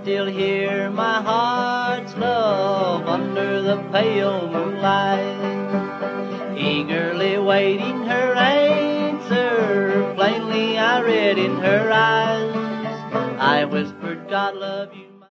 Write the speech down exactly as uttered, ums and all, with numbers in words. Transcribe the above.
still hear my heart's love under the pale moonlight, eagerly waiting her answer. Plainly I read in her eyes. I whispered, God love you.